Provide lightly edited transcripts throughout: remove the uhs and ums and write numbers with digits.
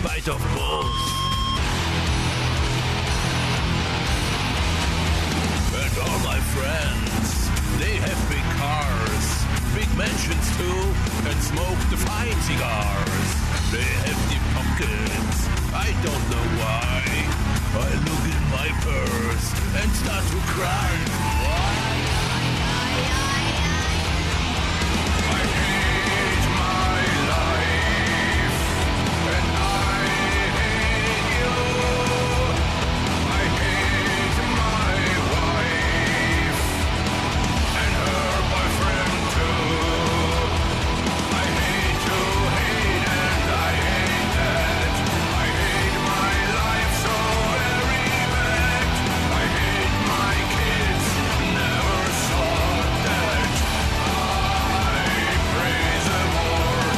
bite of both. And all my friends, they have big cars, big mansions too, and smoke the fine cigars. They have deep pockets, I don't know why. I look in my purse and start to cry. Why? I hate my life, and I hate you. I hate my wife, and her boyfriend too. I hate to hate, and I hate that. I hate my life so very bad. I hate my kids, never saw that. I praise the Lord.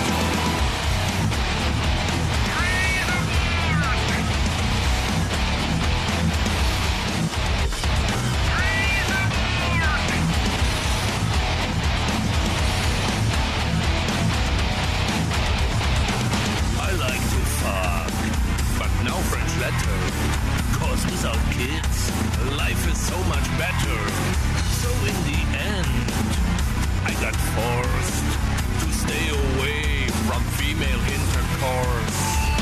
I like to fuck, but no French letter. Cause without kids, life is so much better. So in the end, I got forced to stay away from female intercourse.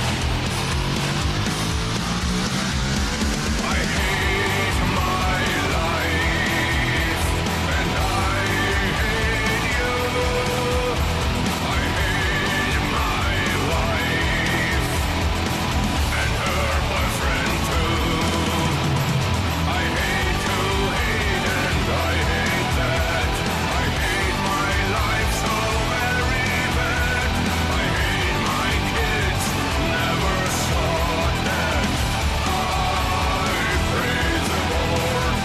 I hate my life, and I hate you. I hate my wife, and her boyfriend too. I hate to hate, and I hate that. I hate my life so very bad. I hate my kids, never saw that. I praise the Lord.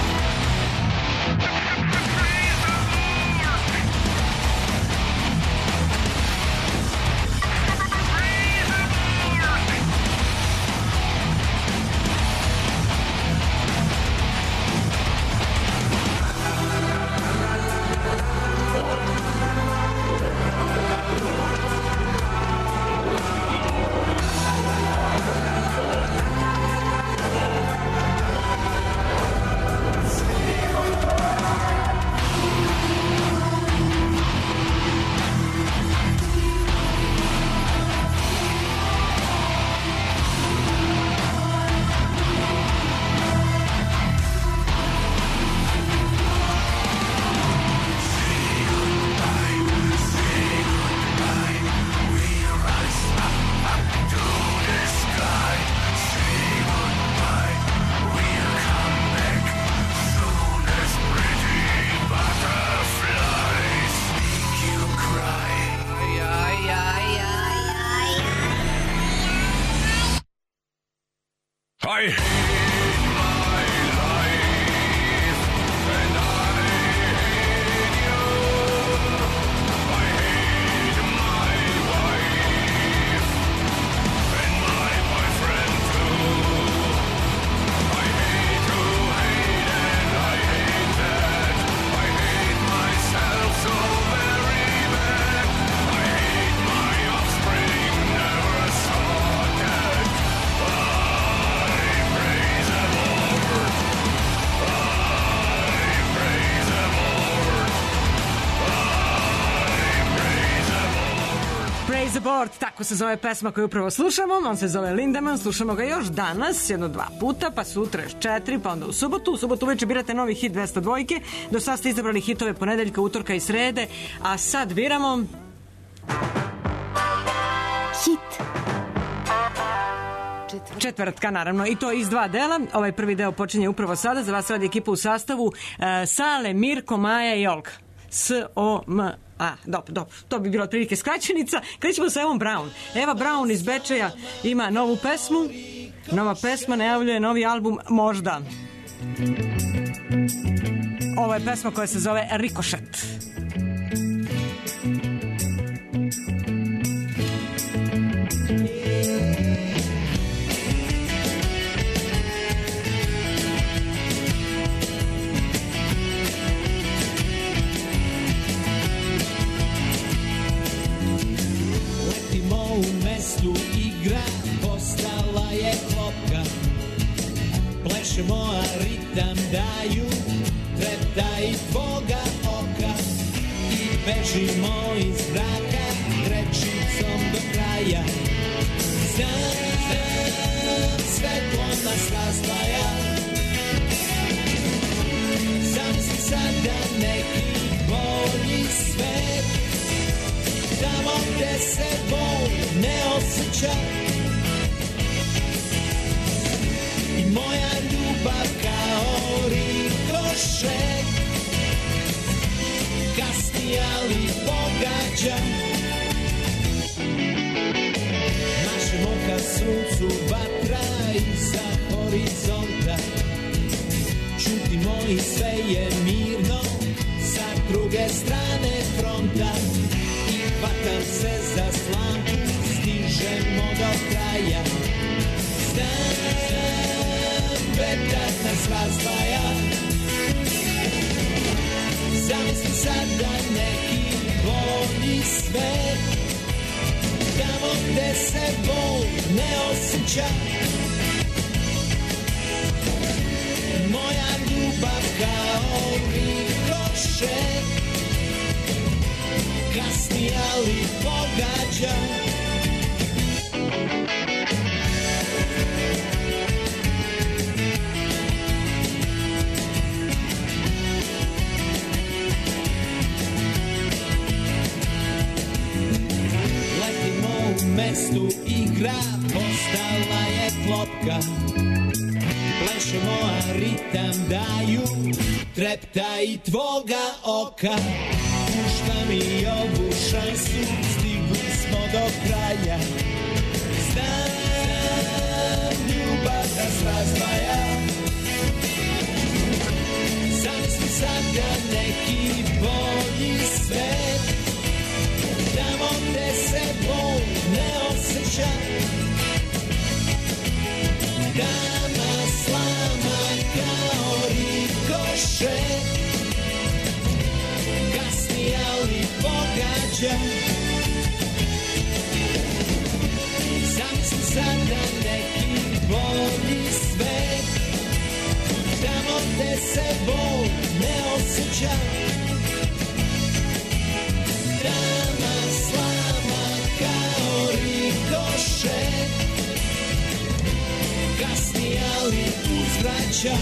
I hate my life, and I hate you. I hate my wife, and my boyfriend too. I hate to hate, and I hate that. I hate myself so very bad. I hate my offspring, never saw that. I praise the Lord. I praise the Lord. I praise the Lord. Praise the Board, tako se zove pesma koju upravo slušamo. On se zove Lindemann, slušamo ga još danas, jedno 2 puta, pa sutra još 4, pa onda u subotu. U subotu uveče birate novi hit 202. Do sad ste izabrali hitove ponedeljka, utorka i srede, a sad biramo Hit četvrtka, naravno, i to iz 2 dela. Ovaj prvi deo počinje upravo sada. Za vas radi ekipa u sastavu Sale, Mirko, Maja i Olga. S-O-M-A. Dobro. To bi bilo otprilike skraćenica. Krećemo sa Evom Braun. Eva Braun iz Bečeja ima novu pesmu. Nova pesma najavljuje novi album Možda. Ovo je pesma koja se zove Rikošet. U mestu igra pleše moja ritam daju, treptaj tvoga oka i bežimo iz zraka rečicom do kraja. Znam, svetlo nas razdvaja. Zamisli sada neki bolji svet, tamo gde se bol ne osjeća. I moja ljubav kao rikošet kasni, ali pogađa. Naše oka suncu vatra iza horizonta. Čutimo i sve je mirno sa druge strane fronta. I hvatam se za slamku, stižemo do kraja. Znam, vetar nas razdvaja. Zamisli sada neki bolji svet, tamo gde se bol ne osjeća. Moja ljubav kao rikošet kasni, ali pogađa. Mestu igra postala je klopka, plešemo, a ritam daju trepta i tvoga oka. Pušta mi ovu šansu, stigli smo do kraja. Znam, ljubav nas razdvaja. Zamisli sada neki bolji svet, tamo gde se bol ne osjeća. Da nas slama kao rikošet kasni, ali pogađa. Zamisli sada neki bolji svet, tamo gde se bol ne osjeća. Da nas slama kao rikošet kasni, ali uzvraća.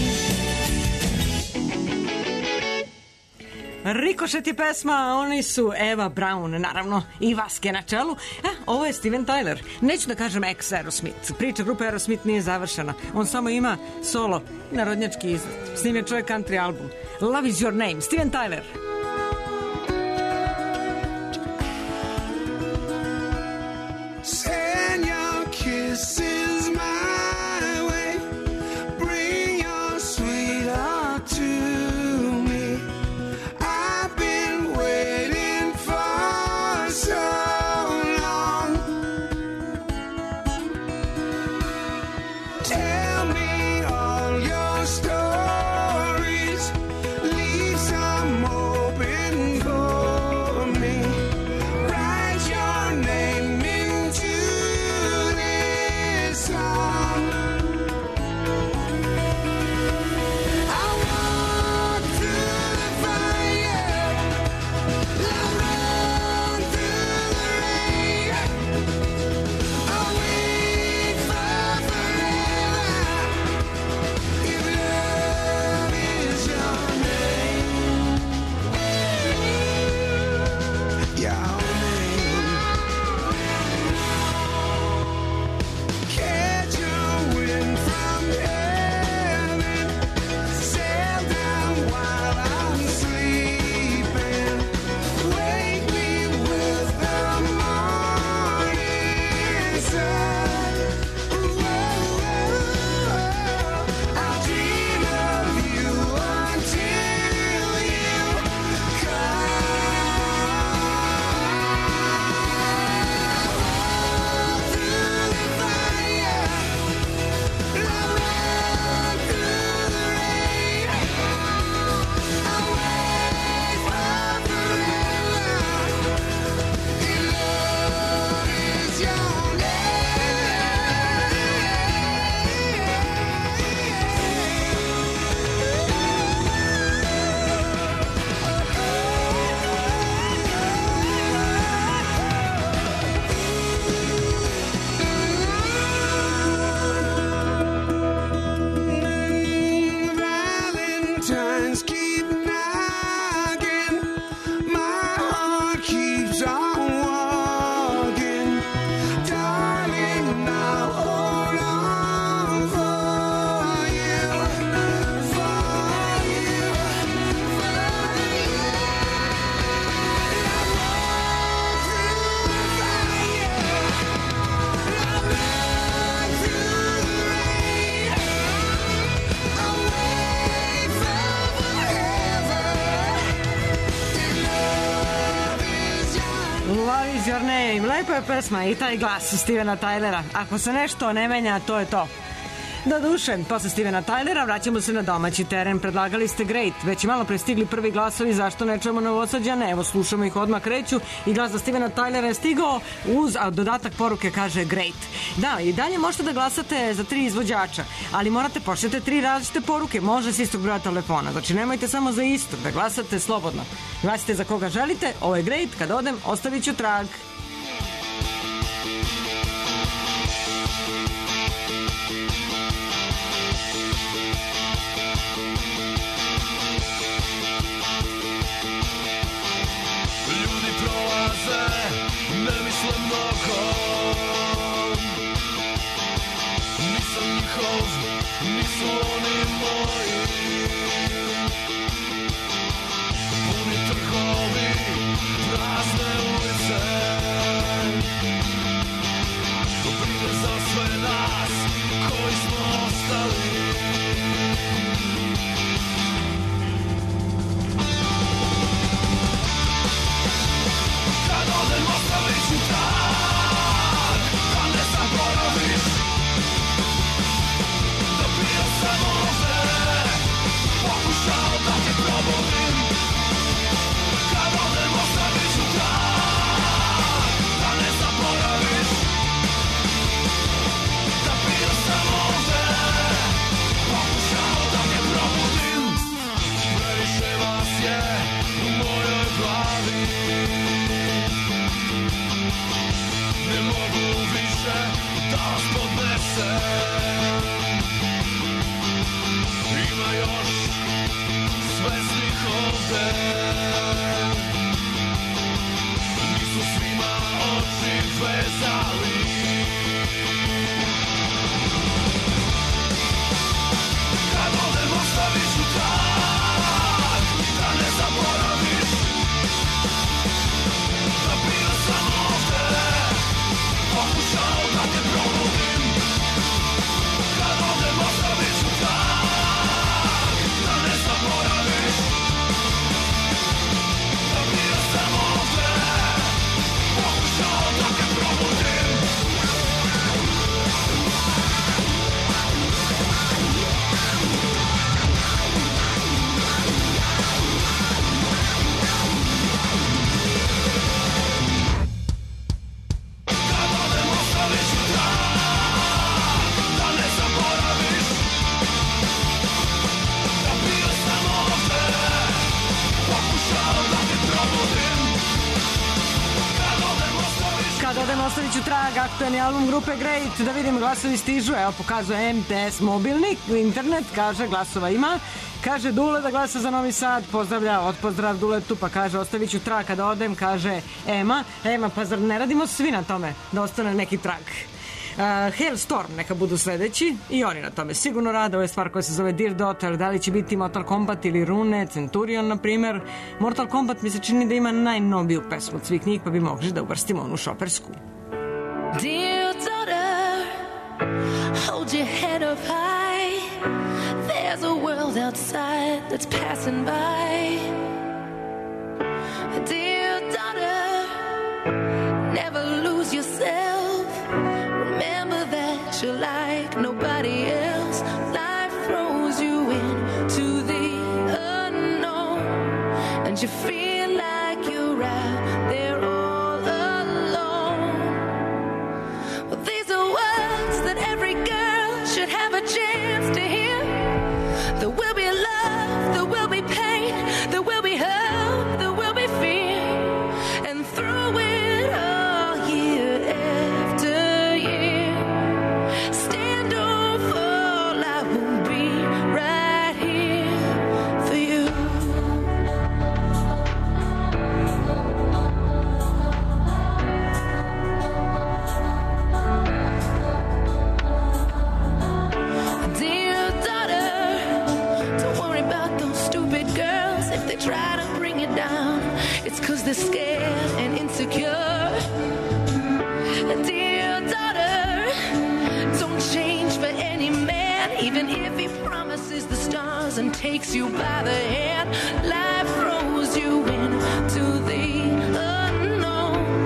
Rikošet je pesma, a oni su Eva Braun, naravno, i Vaske na čelu. Ovo je Steven Tyler. Neću da kažem ex Aerosmith. Priča grupe Aerosmith nije završena. On samo ima solo, narodnjački izraz. Snimio čovjek country album. Love is your name. Steven Tyler. Send your kisses my way, bring your sweetheart to me. I've been waiting for so long. Tell me all your stories, leave some more What is your name? Lepa je pesma i taj glas Stevena Tylera. Ako se nešto ne menja, to je to. Doduše, posle Stevena Tylera vraćamo se na domaći teren. Predlagali ste Great, već i malo prestigli prvi glasovi, zašto ne čujemo Novosađane? Evo, slušamo ih, odmah kreću i glas za Stevena Tylera je stigao uz dodatak poruke, kaže Great. Da, i dalje možete da glasate za 3 izvođača, ali morate pošljete 3 različite poruke, može s istog broja telefona, znači nemojte samo za istog, da glasate slobodno. Glasite za koga želite, ovo je Great, kad odem ostavit ću trag. Ne misle mnogo, nisam njihov, nisu oni moji. Puni trgovi, prazne ulice, brine za sve nas koji smo ostali. Kad odem ostavit ću trag, da ne zaboraviš da bio sam ovde, pokušao da te probudim. Kad odem ostavit ću trag, da ne zaboraviš da bio sam ovde, pokušao da te probudim. Previše vas je u mojoj glavi, ne mogu više da vas podnesem. Ima još svesnih ovde, nisu svima oči vezali. Kad odem ostavit ću trag, da ne zaboraviš da bio sam ovde, pokušao da te probudim. Kad odem ostavit ću trag, da ne zaboraviš da bio sam ovde, pokušao da te probudim. Kad odem ostavit ću trag, da ne zaboraviš da bio sam ovde, pokušao da te probudim. Kad odem ostavit ću trag, aktuelni album grupe Great, da vidim glasovi stižu, evo pokazuje MTS mobilni, internet, kaže glasova ima, kaže Dule da glasa za Novi Sad, pozdravlja, odpozdrav Duletu, pa kaže ostavit ću trag kad odem, kaže Ema, pa zar ne radimo svi na tome da ostane neki trag? Hailstorm neka budu sledeći i oni na tome sigurno rade. Ovo je stvar koja se zove Dear Daughter. Da li će biti Mortal Kombat ili Rune, Centurion na primer. Mortal Kombat mi se čini da ima najnoviju pesmu od svih njih, pa bi mogli da uvrstimo onu šopersku. Dear daughter, hold your head up high. There's a world outside that's passing by. Dear daughter, never lose yourself. Remember that you're like nobody else. Life throws you into the unknown, and you feel like you're out there all alone. Well, these are words that every girl should have a chance to hear. There will be love, there will be pain, there will be hope, there will be fear. And through it all, year after year, stand or fall, I will be right here for you. Dear daughter, don't worry about those stupid girls. If they try to bring you down, it's 'cause they're scared and insecure. Dear daughter, don't change for any man, even if he promises the stars and takes you by the hand. Life throws you into the unknown,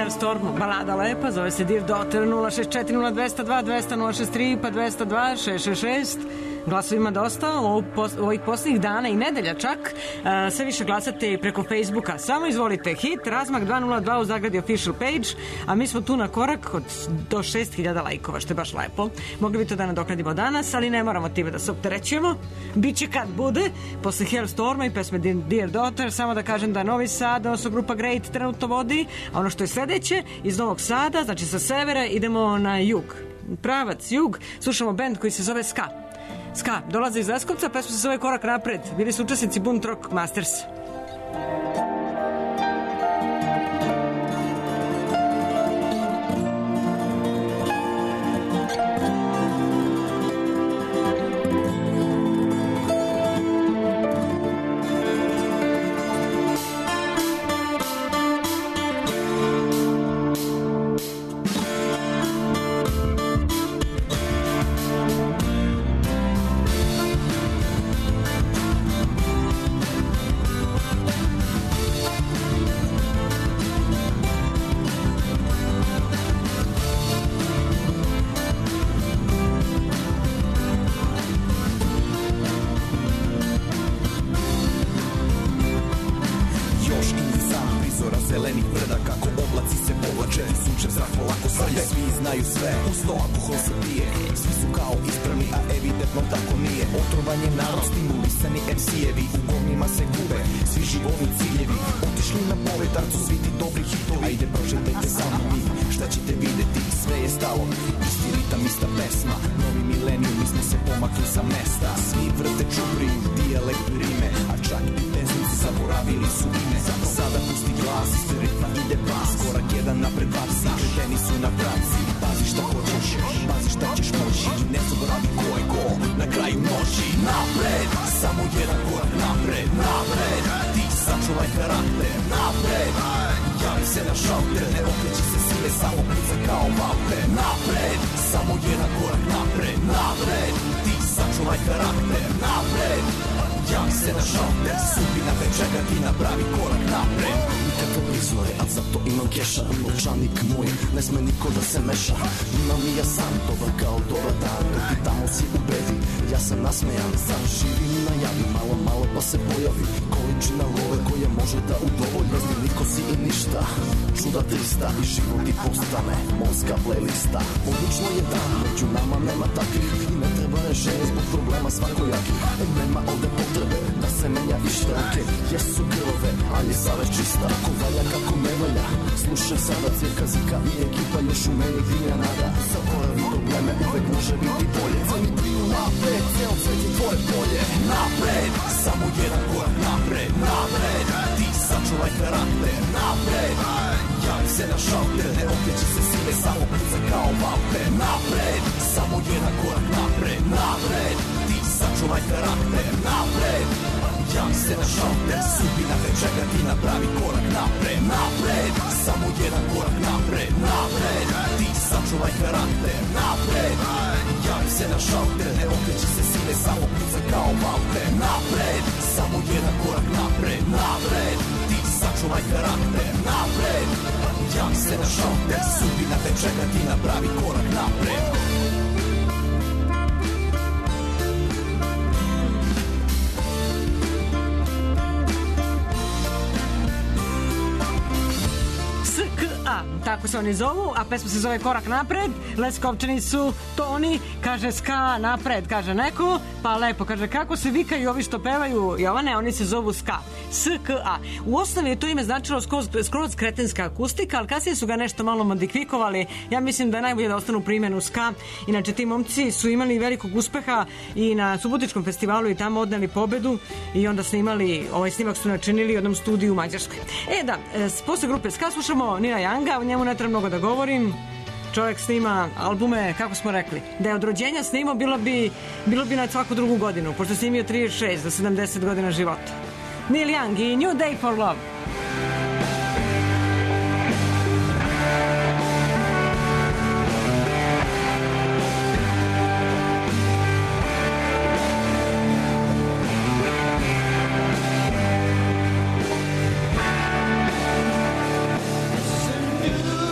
Hellstorm, balada lepa, zove se Dear Daughter, 064-0202, 200-063, pa 202-666. Glasovima dosta, ovih posljednjih dana i nedelja čak, sve više glasate preko Facebooka. Samo izvolite, hit, razmak 202 u zagradi official page, a mi smo tu na korak do 6000 lajkova, što je baš lepo. Mogli bi to da nadoknadimo danas, ali ne moramo time da se opterećujemo. Biće kad bude, posle Hellstorma i pesme Dear Daughter, samo da kažem da Novi Sad, odnosno grupa Great, trenutno vodi, a ono što je sledeće, iz Novog Sada, znači sa severa, idemo na jug. Pravac, jug, slušamo band koji se zove Ska. Ska, dolaze iz Leskovca, pesma se zove Korak napred. Bili su učesnici Bunt Rock Masters. Tako se oni zovu, a pesma se zove Korak napred. Leskovčani su Toni, kaže Ska napred, kaže neko, pa lepo, kaže kako se vikaju ovi što pevaju Jovane, oni se zovu Ska. SKA. U osnovi je to ime značilo skroz kretenska akustika, ali kasnije su ga nešto malo modifikovali. Ja mislim da je najbolje da ostanu primjenu Ska. Inače, ti momci su imali velikog uspeha i na Subotičkom festivalu i tamo odneli pobedu i onda snimali, ovaj snimak su načinili u jednom studiju u Mađarskoj. Da, posle grupe Ska slušamo Nila Younga, o njemu ne treba mnogo da govorim. Čovjek snima albume, kako smo rekli, da je od rođenja snimao bilo bi na svaku drugu godinu, pošto je snimio 36 do 70 godina života. Neil Young i New Day for Love. New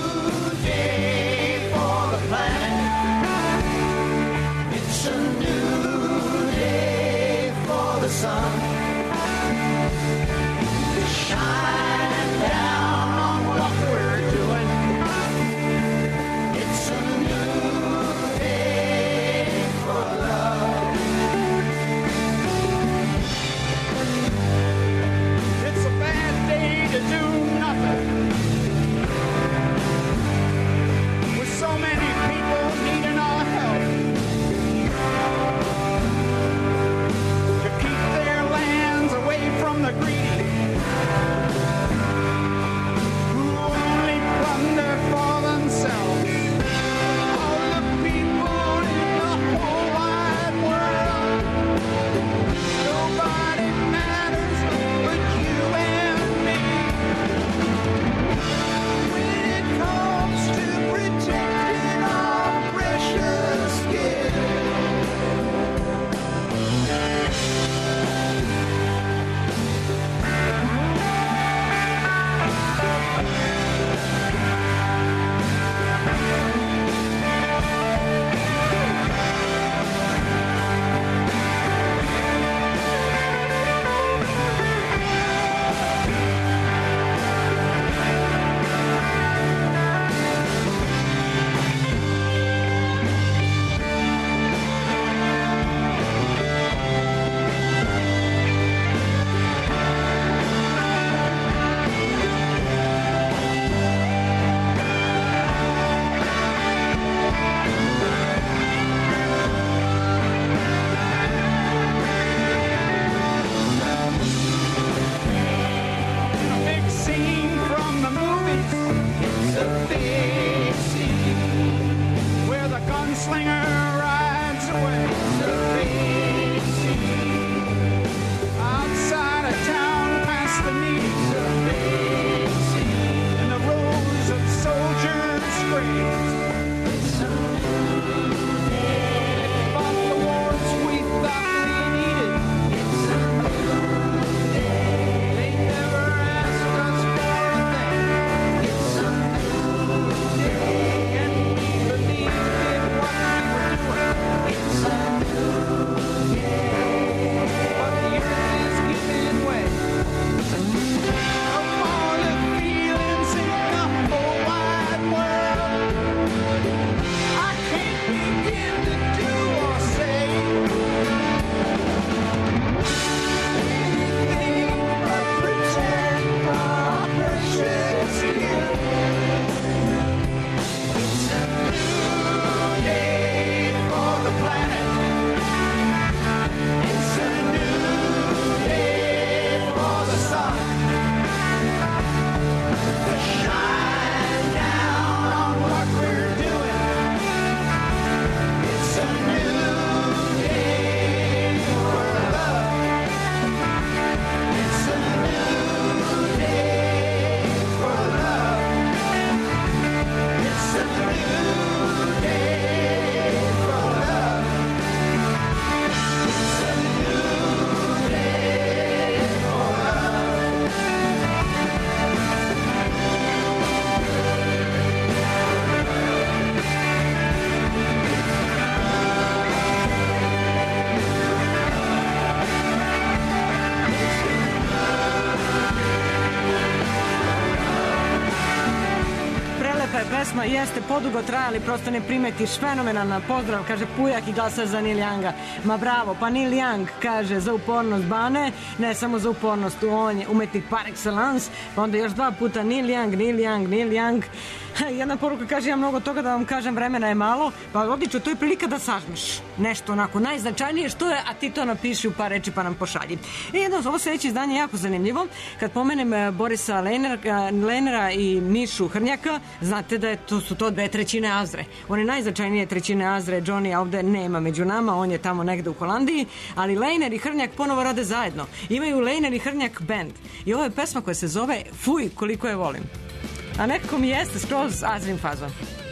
pesma jeste podugo trajali, prosto ne primetiš. Fenomenalna, pozdrav, kaže Pujak i glasa za Neil Younga. Ma bravo, pa Neil Young kaže za upornost Bane, ne samo za upornost, on je umetnik par excellence, pa onda još 2 puta Neil Young. Jedna poruka kaže, ja mnogo toga da vam kažem, vremena je malo, pa odlično, to je prilika da sažmeš nešto onako najznačajnije što je, a ti to napiši u par reči pa nam pošalji. I jedno, ovo sledeće izdanje je jako zanimljivo. Kad pomenem Borisa Lehnera i Mišu Hrnjaka, znate da su to 2/3 Azre. One najznačajnije 1/3 Azre, Johnny ovde nema među nama, on je tamo negde u Holandiji, ali Lehner i Hrnjak ponovo rade zajedno. Imaju Lehner i Hrnjak band. I ovo je pesma koja se zove Fuj, koliko je volim. A nekako mi jeste skroz Azrin fazon.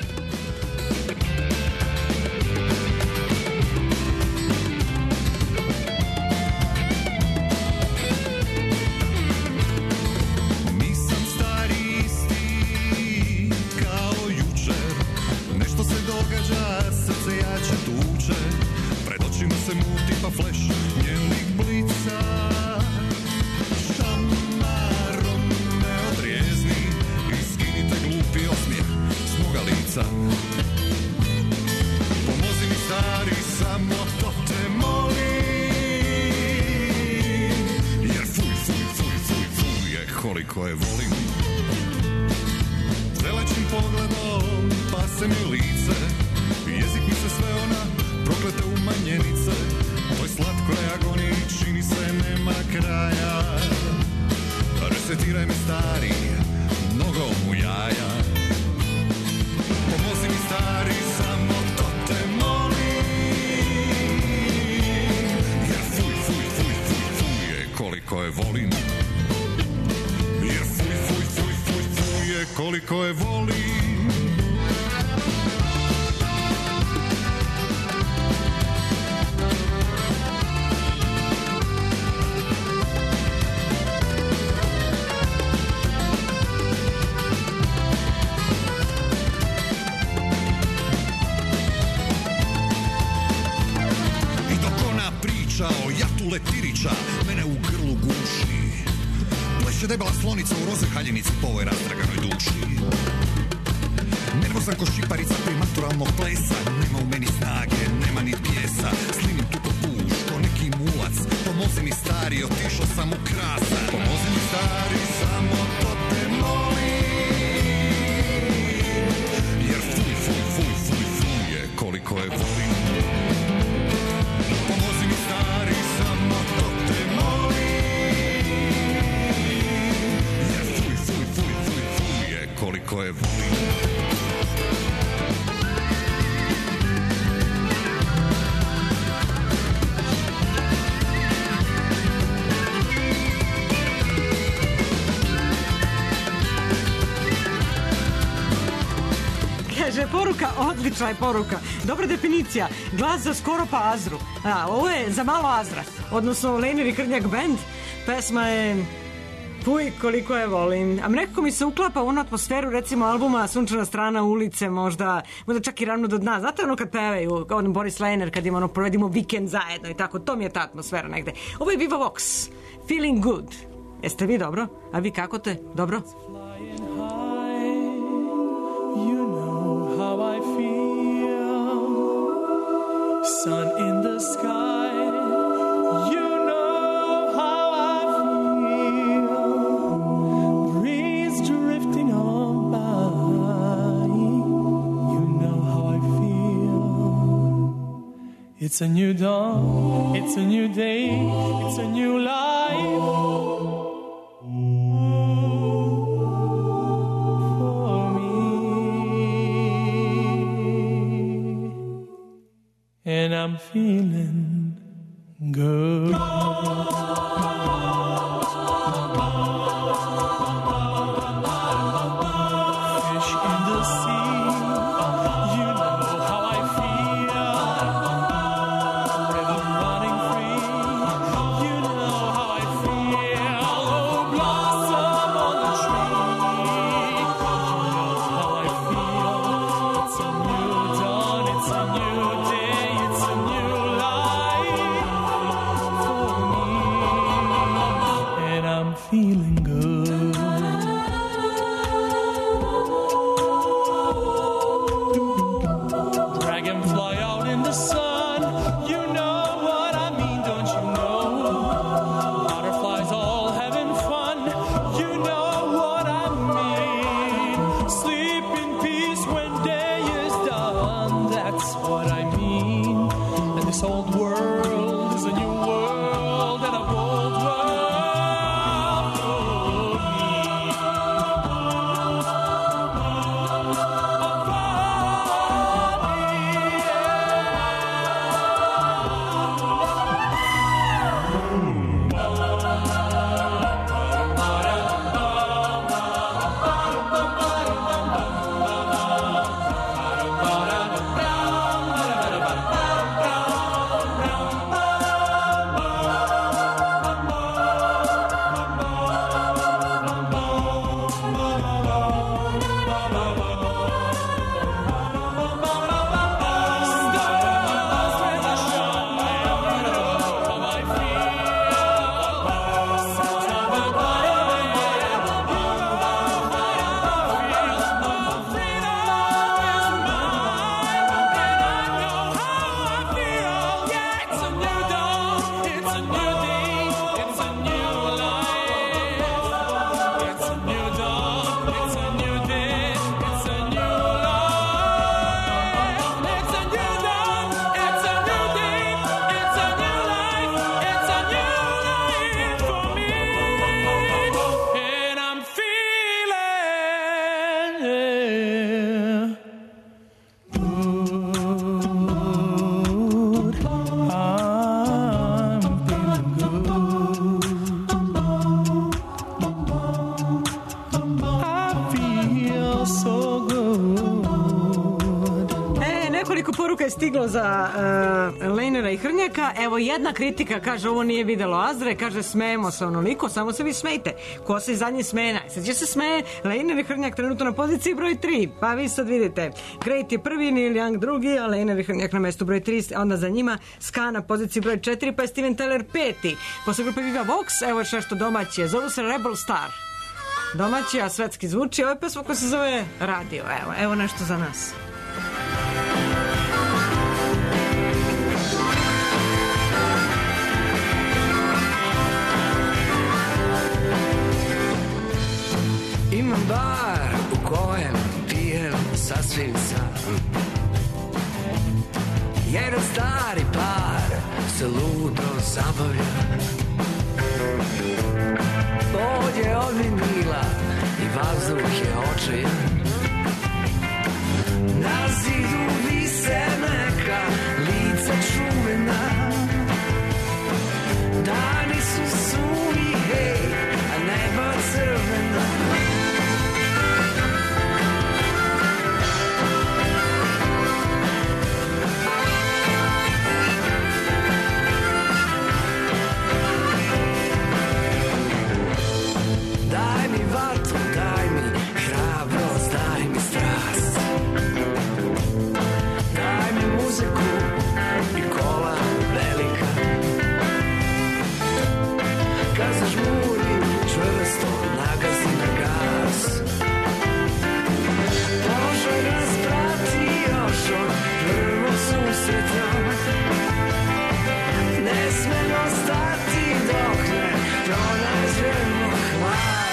Nisam stari isti kao jučer, nešto se događa, srce jače tuče, pred očima se muti pa fleš njenih blica. Pomozi mi stari, samo to te molim, jer fuj je koliko je volim. Zelećim pogledom pase mi lice, jezik mi se sve ona proklete umanjenice, toj slatkoj agoniji čini se nema kraja. Resetiraj me stari, nogom u jaja. Pomozi mi stari, samo to te molim, jer fuj je koliko je volim, jer fuj je koliko je volim. Letirića, mene u grlu guši, pleše debela slonica u roze haljenici po ovoj razdraganoj duši. Nervozan ko šiparica pri maturalnog plesa, nema u meni snage, nema ni pjesa, slinim tu ko puš, ko neki mulac. Pomozi mi stari, otišao sam u krasa. Pomozi mi stari, samo to te molim, jer fuj je koliko je volim. Pomozi mi stari, samo to te molim, jer fuj je koliko je volim. Kaže, poruka, odlična je poruka. Dobra definicija. Glas za skoro pa Azru. Ovo je za malo Azra. Odnosno, Lehner i Hrnjak band. Pesma je Fuj, koliko je volim. A nekako mi se uklapa u onu atmosferu, recimo, albuma Sunčana strana ulice, možda čak i Ravno do dna. Znate ono kad pevaju, on Boris Lehner, kad im provedimo vikend zajedno i tako, to mi je ta atmosfera negde. Ovo je Viva Vox, Feeling Good. Jeste vi dobro? A vi kako te? Dobro? How I feel, sun in the sky, you know how I feel, breeze drifting on by, you know how I feel. It's a new dawn, it's a new day, it's a new life. And I'm feeling good. Fish in the sea, you know how I feel. River running free, you know how I feel. Oh, blossom on the tree, you know how I feel. It's a new dawn, it's a new day. It's a new life for me. This old world is a new world and a bold world for stiglo za Lejnera i Hrnjaka. Evo jedna kritika, kaže ovo nije videlo Azre, kaže smejemo se onoliko, samo se vi smejte. Ko se zadnji smeje? Sad će se smeje Lejner i Hrnjak trenutno na poziciji broj 3. Pa vi sad vidite, Great je prvi, Neil Young drugi, a Lejner i Hrnjak na mestu broj 3, onda za njima Ska na poziciji broj 4, pa je Steven Tyler 5. Posle grupe Viva Vox, evo još nešto domaće, zovu se Rebel Star. Domaći, a svetski zvuči, ovo je pesma koja se zove Radio. Evo nešto za nas. Imam bar u kojem pijem sasvim sam. Jedan stari par se ludo zabavlja. Bolje od vinila i vazduh je očajan. Na zidu vise neka lica čuvena. Dani su suvi, hej, a neba crvena. Daj mi vatru, daj mi hrabrost, daj mi strast. Daj mi muziku i kola velika. Kad zažmurim čvrsto nagazi na gas. Može nas prati još od prvog susreta. Ne smemo stati dok ne pronađemo hlad.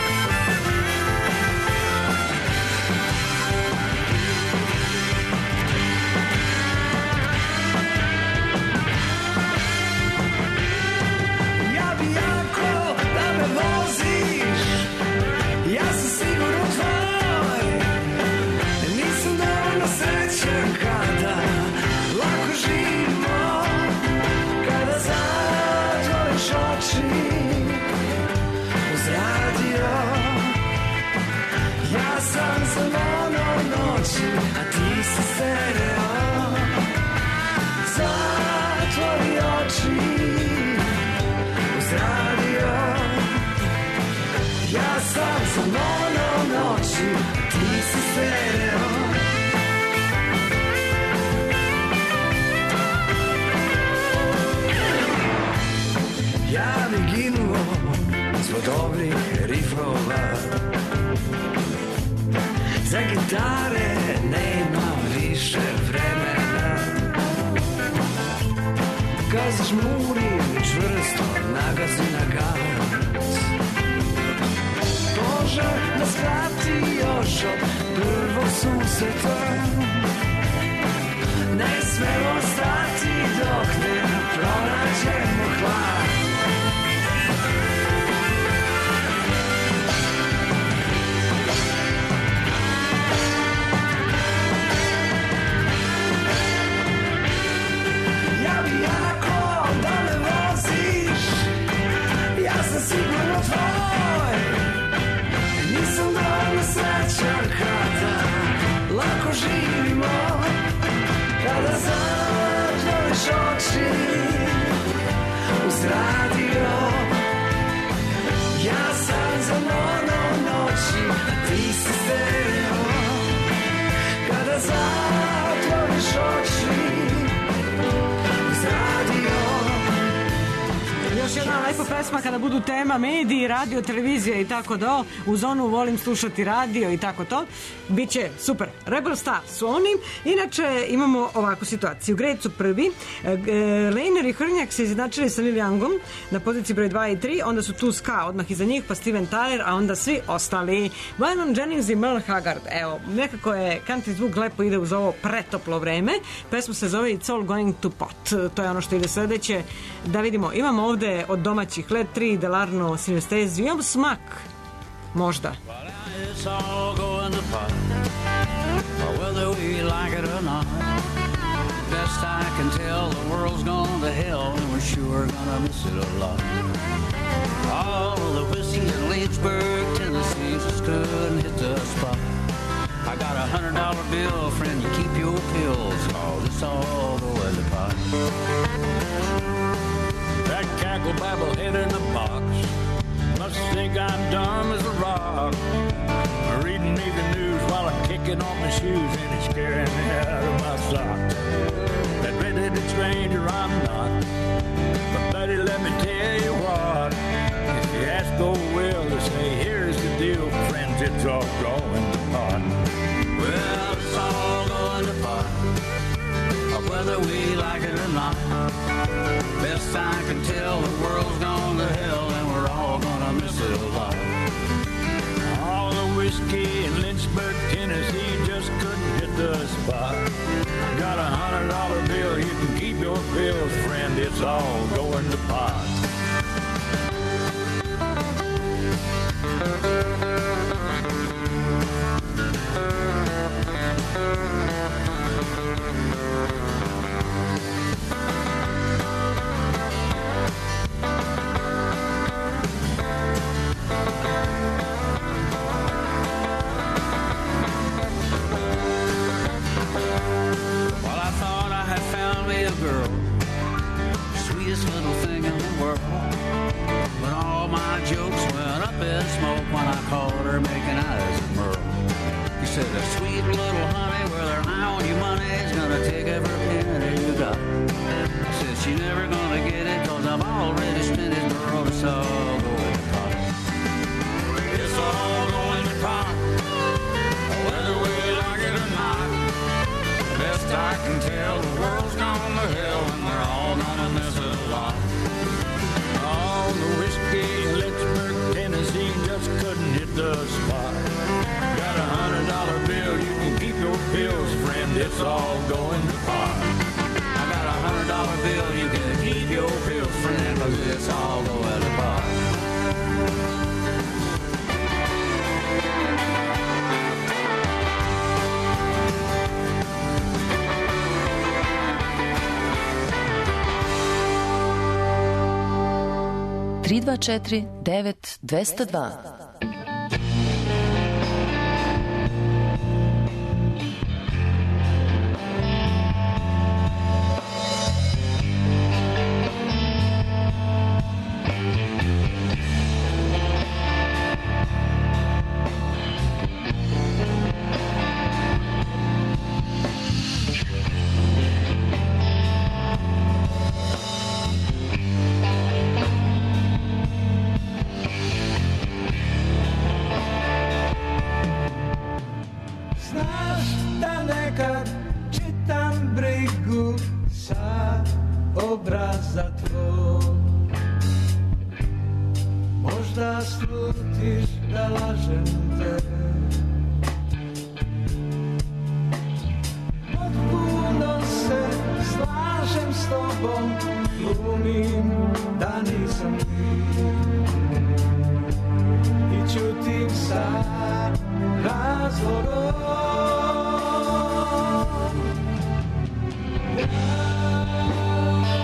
Ja bi jako da me voziš, ja sam sigurno tvoj. Nisam dovoljno srećan kada lako živimo, kada zatvoriš oči uz radio. Ja sam za mono noći, a ti si stereo. Zatvori oči uz radio. Ja sam za mono noći, ti si stereo. Ja bi ginuo zbog dobrih rifova. Za gitare nema više vremena. Kad zažmurim čvrsto nagazi na gas. Može da skrati još od prvog susreta. Ne smemo stati do ali jako da me voziš, ja sam sigurno tvoj. Nisam dovoljno srećan kada lako živimo, kada zatvoriš oči uz radio. Ja sam za mono noći, a ti si stereo. Kada zatvoriš oči uz radio. Još jedna lepa pesma kada budu tema mediji, radio, televizija i tako do. U zonu volim slušati radio i tako to. Biće super. Rebel Star su oni. Inače imamo ovakvu situaciju. Grecu prvi. Lejner i Hrnjak se izjednačili sa Neil Youngom na poziciji broj 2 i 3. Onda su tu Ska odmah iza njih, pa Steven Tyler, a onda svi ostali. Waylon Jennings i Merle Haggard. Evo, nekako je country zvuk lepo ide uz ovo pretoplo vreme. Pesma se zove It's All Going to Pot. To je ono što ide sledeće. Da vidimo, imamo ovde od domaćih Led 3, Delarno, Sinesteziju, imamo Smak, možda. It's all going to pot, whether we like it or not. Best I can tell, the world's gone to hell, and we're sure gonna miss it a lot. All of the whiskey in Lynchburg, Tennessee, just couldn't hit the spot. I got $100 bill, friend, you keep your pills, cause it's all going to pot. That cackle babble head in the box must think I'm dumb as a rock. Reading me the news while I'm kicking off my shoes and it's scaring me out of my socks. That red-headed stranger I'm not, but buddy, let me tell you what. If you ask old Will to say, here's the deal, friends, it's all going to pot. Well, it's all going to pot, whether we like it or not. Best I can tell, the world's gone to hell and we're all gonna miss it a lot. All the whiskey in Lynchburg, Tennessee just couldn't hit the spot. I got $100 bill, you can keep your pills, friend, it's all going to pot. Girl, sweetest little thing in the world. But all my jokes went up in smoke when I called her making eyes at Merle. He said, a sweet little honey, well, her eye on your money's gonna take every penny you got. I said, she never gonna get it, cause I've already spent it, Merle. It's all going to pot. It's all going to pot, whether we like it or not. Best I can tell, the world's gone to hell and we're all gonna miss it a lot. All the whiskey in Lynchburg, Tennessee just couldn't hit the spot. Got $100 bill, you can keep your pills, friend, it's all going to pot. I got $100 bill, you can keep your pills, friend, cause it's all going to pot. 324 9202. obraza tvoj. Možda slutiš da lažem te, potpuno se slažem s tobom, glumim da nisam ti i ćutim sa razlogom. Ja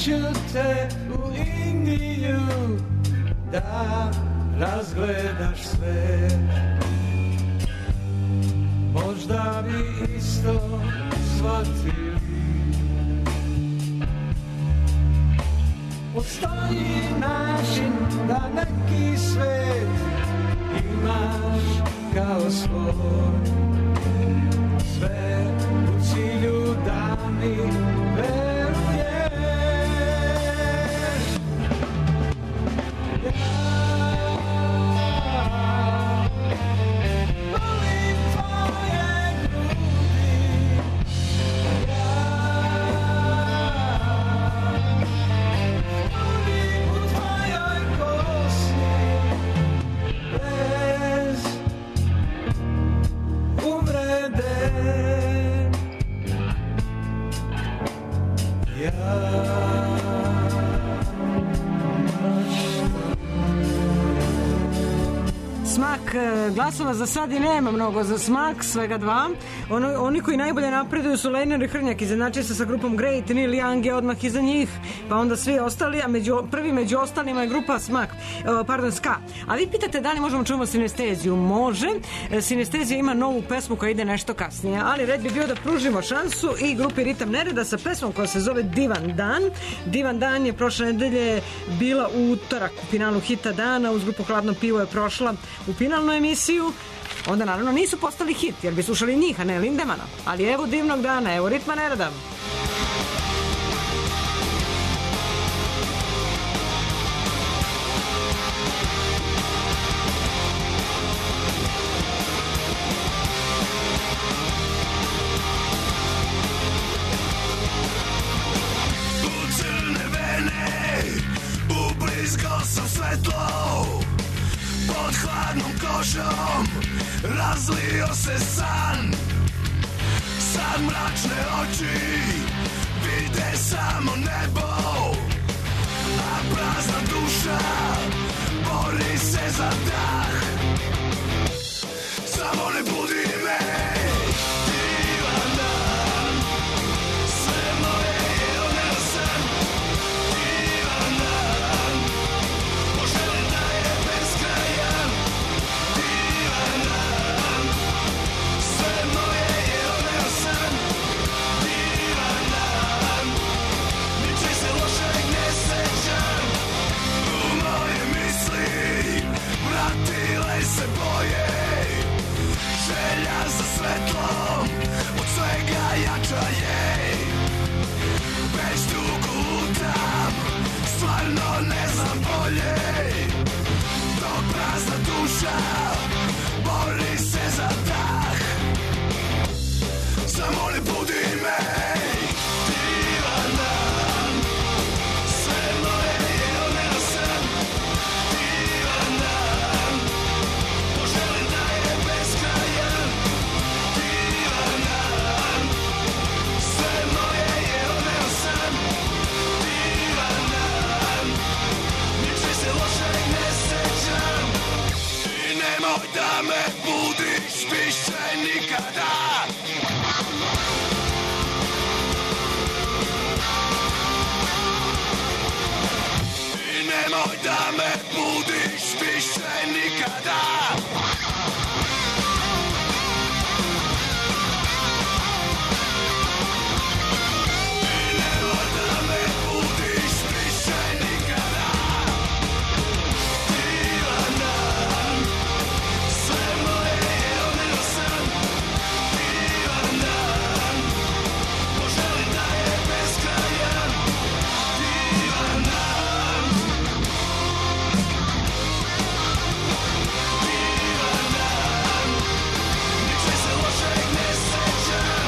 ću te u Indiju da razgledaš sve. Možda bi isto shvatili. Postoji način da neki svet imaš kao svoj. Sve u cilju da mi veruješ. Volim tvoje grudi. Volim u tvojoj kosi. Bez uvrede. Smak glasova za sad i nema mnogo za smak, svega 2. Oni koji najbolje napreduju su Lejner i Hrnjak, izjednačuje se sa grupom Great, Neil Young je odmah iza njih, pa onda svi ostali, a prvi među ostalima je grupa Ska. A vi pitate da li možemo čuvamo Sinesteziju? Može. Sinestezija ima novu pesmu koja ide nešto kasnije, ali red bi bio da pružimo šansu i grupi Ritam Nereda sa pesmom koja se zove Divan dan. Divan dan je prošle nedelje bila utorak u finalu hita dana, uz grupu Hladno pivo je prošla u finalnu emisiju. Onda naravno nisu postali hit, jer bi slušali njih, a ne Lindemana. Ali evo divnog dana, evo Ritma Nereda. U crne vene ublizgao sam svetlo, pod hladnom kožom razlio se san. Sad mračne oči vide samo nebo, a prazna duša bori se za dah. Samo ne budi me, divan dan, sve moje je odneo san. Divan dan, poželim da je beskrajan. Divan dan, sve moje je odneo san. Divan dan, niče se lošeg ne sećam. U moje misli vratile se boje, želja za svetlom od svega jača je. Već dugo lutam, stvarno ne znam bolje, dok prazna duša bori se za dah. Samo ne budi me, divan dan, sve moje je odneo san. Divan dan, poželim da je beskrajan. Divan dan, sve moje je odneo san. Divan dan, niče se lošeg ne sećam. I nemoj da me budiš više nikada. I nemoj da me budiš više nikada. I nemoj da me budiš više nikada. Divan dan, sve moje je odneo san. Divan dan, poželim da je beskrajan. Divan dan, divan dan, niče se lošeg ne sećam.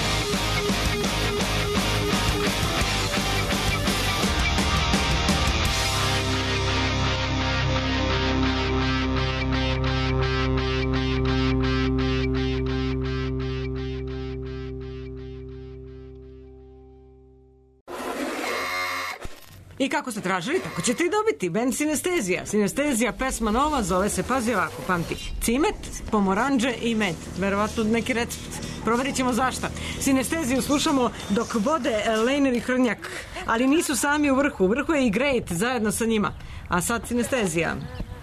I kako ste tražili, tako ćete i dobiti. Band Sinestezija. Sinestezija, pesma nova, zove se, pazi ovako, pamti, cimet, pomoranđe i med. Verovatno neki recept. Proverit ćemo zašta. Sinesteziju slušamo dok vode Lejner i Hrnjak. Ali nisu sami u vrhu. U vrhu je i Great zajedno sa njima. A sad Sinestezija.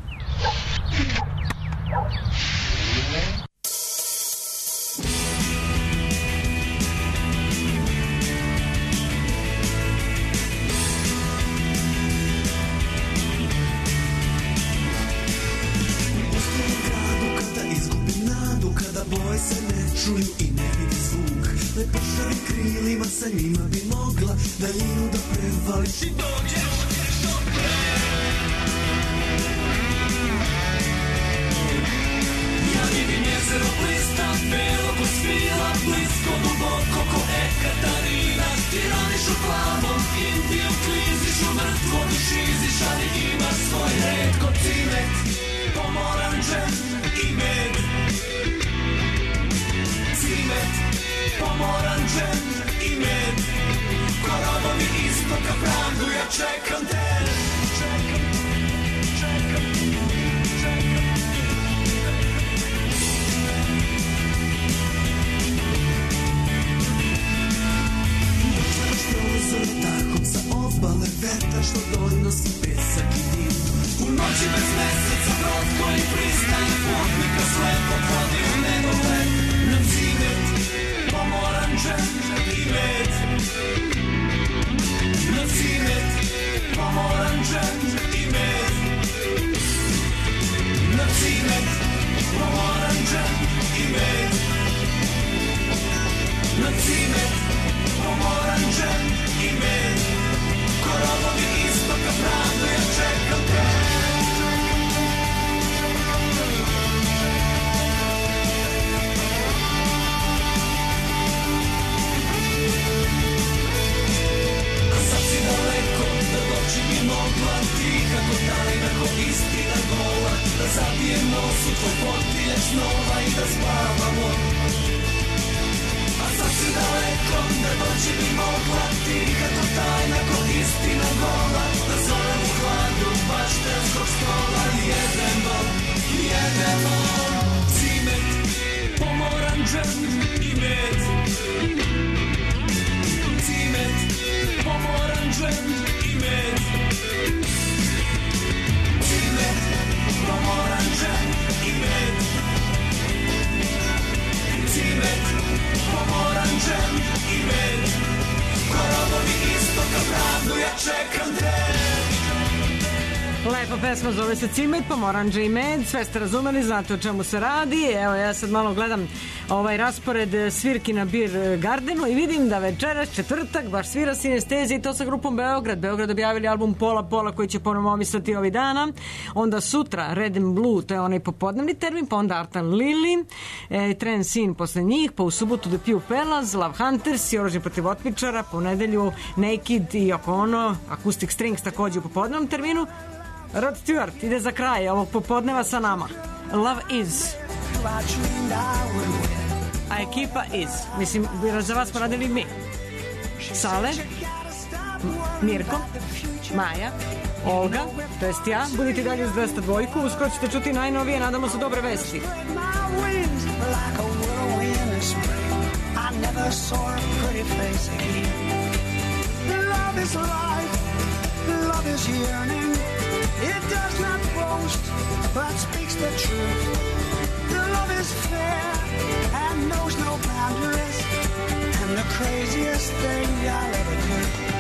Boje se ne čuju i ne vidi zvuk. Lepršavim krilima sa njima bi mogla daljinu da prevališ i dođeš do pre. Ja vidim jezero blista, belo ko svila, blisko duboko ko Ekatarina. Ti radiš u plavom, Indiju kliziš, u mrtvo dušiziš, ali imaš svoj red ko cimet, pomoranđe i med. Cimet, pomoranđe i med, ko robovi istoka pravdu, ja čekam te. Čekam, čekam, čekam. Moždaš prozor takom sa obale, vetar što donosi pesak i dim. U noći bez meseca brod koji pristaje, putnika slepo vodi u nedogled. Na cimet, pomoranđe i med. Na cimet, pomoranđe i med. Na cimet, pomoranđe i med. Na cimet, pomoranđe i med. Ko robovi istoka pravdu, ja čekam te. Doći bi mogla tiha ko tajna, ko istina gola, da zabijem nos u tvoj potiljak snova i da spavamo. A sad si daleko, da doći bi mogla tiha ko tajna, ko istina gola, da zovem u hladu baštenskog stola. Jedemo, jedemo, cimet, pomoranđe i med. Cimet, pomoranđe i med. Cimet, pomoranđe i med. Cimet, pomoranđe i med. Ko robovi istoka pravdu, ja čekam te. Lepa pesma, zove se Cimet, pomoranđe i med. Sve ste razumeli, znate o čemu se radi. Evo, ja sad malo gledam ovaj raspored svirki na Beer Gardenu i vidim da večeras četvrtak baš svira Sinestezija i to sa grupom Beograd. Beograd objavili album Pola Pola koji će ponovo omisliti ovih dana. Onda sutra Red and Blue, to je onaj popodnevni termin, pa onda Artan Lili, Tren Sin posle njih, pa u subotu The Pew Fellas, Love Hunters i Oružje protiv otmičara, po nedelju Naked i Yoko Ono, Acoustic Strings takođe u popodnevnom terminu. Rod Stewart ide za kraj ovog popodneva sa nama. Love Is. A ekipa Is. Mislim, za vas poradili mi. Sale, Mirko, Maja, Olga, to jest ja. Budite dalje uz 202. Uskoro ćete čuti najnovije, nadamo se dobre vesti. Love is yearning. It does not boast, but speaks the truth. The love is fair and knows no boundaries, and the craziest thing I'll ever do.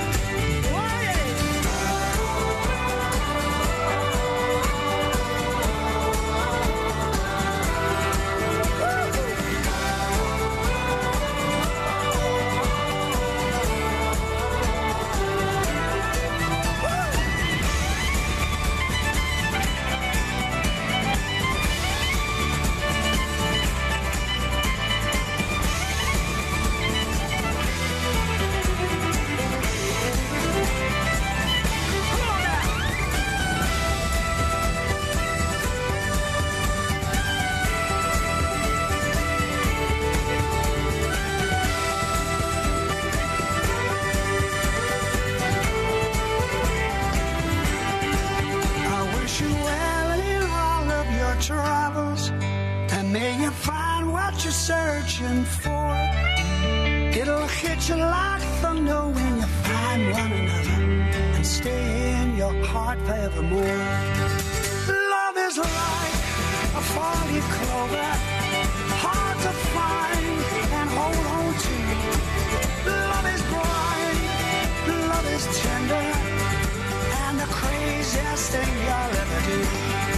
Travels, and may you find what you're searching for. It'll hit you like thunder when you find one another and stay in your heart forevermore. Love is like a four-leaf clover, hard to find and hold on to. Love is blind, love is tender, and the craziest thing you'll ever do.